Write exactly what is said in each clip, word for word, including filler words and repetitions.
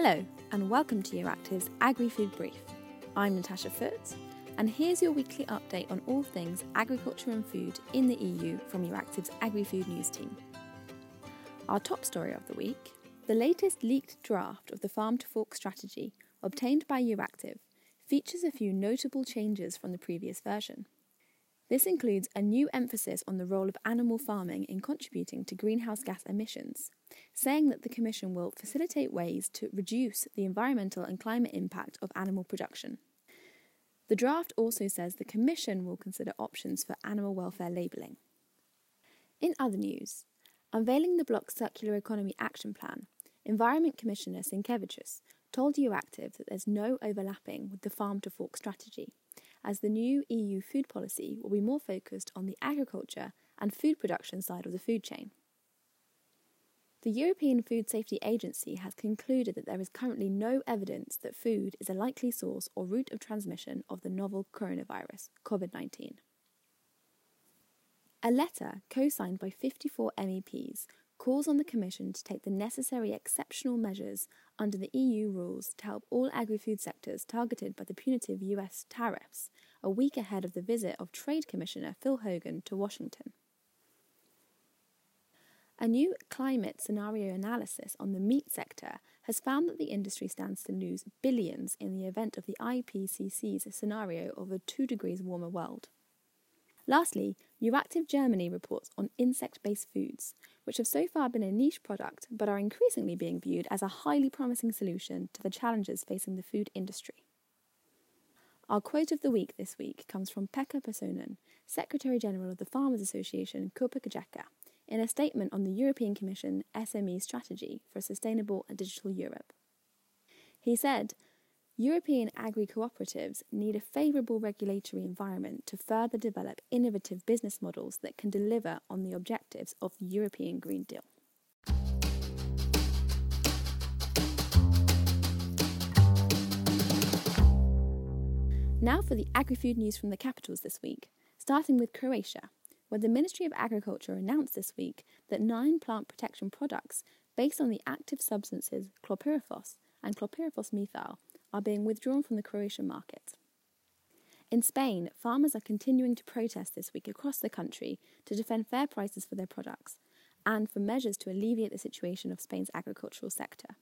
Hello, and welcome to Euractiv's Agri-Food Brief. I'm Natasha Foote, and here's your weekly update on all things agriculture and food in the E U from Euractiv's Agri-Food News team. Our top story of the week: the latest leaked draft of the Farm to Fork strategy, obtained by Euractiv, features a few notable changes from the previous version. This includes a new emphasis on the role of animal farming in contributing to greenhouse gas emissions, saying that the Commission will facilitate ways to reduce the environmental and climate impact of animal production. The draft also says the Commission will consider options for animal welfare labelling. In other news, unveiling the Bloc's Circular Economy Action Plan, Environment Commissioner Sienkiewicz told Euractiv that there's no overlapping with the Farm to Fork strategy, as the new E U food policy will be more focused on the agriculture and food production side of the food chain. The European Food Safety Agency has concluded that there is currently no evidence that food is a likely source or route of transmission of the novel coronavirus, COVID nineteen. A letter co-signed by fifty-four M E Ps calls on the Commission to take the necessary exceptional measures under the E U rules to help all agri-food sectors targeted by the punitive U S tariffs, a week ahead of the visit of Trade Commissioner Phil Hogan to Washington. A new climate scenario analysis on the meat sector has found that the industry stands to lose billions in the event of the I P C C's scenario of a two degrees warmer world. Lastly, Euractiv Germany reports on insect-based foods, which have so far been a niche product but are increasingly being viewed as a highly promising solution to the challenges facing the food industry. Our quote of the week this week comes from Pekka Pesonen, Secretary-General of the Farmers Association Kauppakirja, in a statement on the European Commission S M E strategy for a sustainable and digital Europe. He said, European agri-cooperatives need a favourable regulatory environment to further develop innovative business models that can deliver on the objectives of the European Green Deal. Now for the agri-food news from the capitals this week, starting with Croatia, where the Ministry of Agriculture announced this week that nine plant protection products based on the active substances chlorpyrifos and chlorpyrifos methyl are being withdrawn from the Croatian market. In Spain, farmers are continuing to protest this week across the country to defend fair prices for their products and for measures to alleviate the situation of Spain's agricultural sector.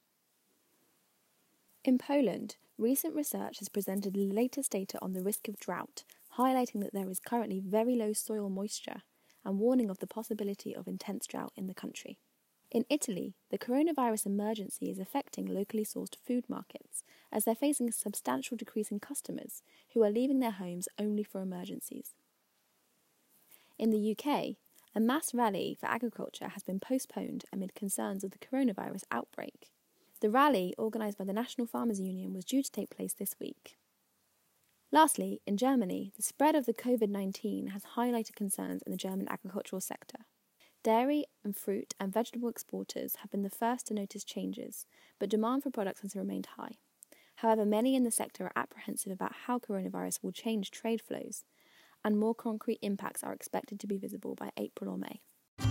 In Poland, recent research has presented the latest data on the risk of drought, highlighting that there is currently very low soil moisture and warning of the possibility of intense drought in the country. In Italy, the coronavirus emergency is affecting locally sourced food markets as they're facing a substantial decrease in customers who are leaving their homes only for emergencies. In the U K, a mass rally for agriculture has been postponed amid concerns of the coronavirus outbreak. The rally, organised by the National Farmers Union, was due to take place this week. Lastly, in Germany, the spread of the COVID nineteen has highlighted concerns in the German agricultural sector. Dairy and fruit and vegetable exporters have been the first to notice changes, but demand for products has remained high. However, many in the sector are apprehensive about how coronavirus will change trade flows, and more concrete impacts are expected to be visible by April or May.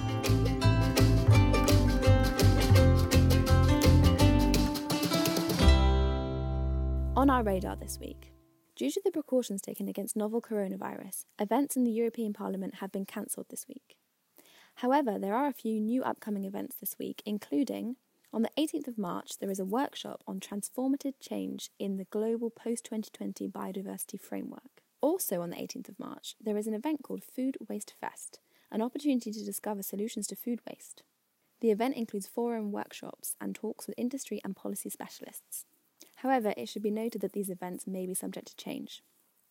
On our radar this week, due to the precautions taken against novel coronavirus, events in the European Parliament have been cancelled this week. However, there are a few new upcoming events this week, including, on the eighteenth of March, there is a workshop on transformative change in the global post twenty twenty biodiversity framework. Also on the eighteenth of March, there is an event called Food Waste Fest, an opportunity to discover solutions to food waste. The event includes forum workshops and talks with industry and policy specialists. However, it should be noted that these events may be subject to change.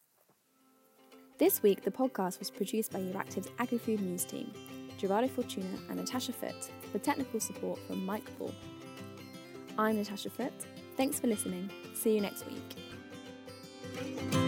This week, the podcast was produced by Euractiv's Agri-Food News team, Gerardo Fortuna and Natasha Foote, with technical support from Mike Paul. I'm Natasha Foote. Thanks for listening. See you next week.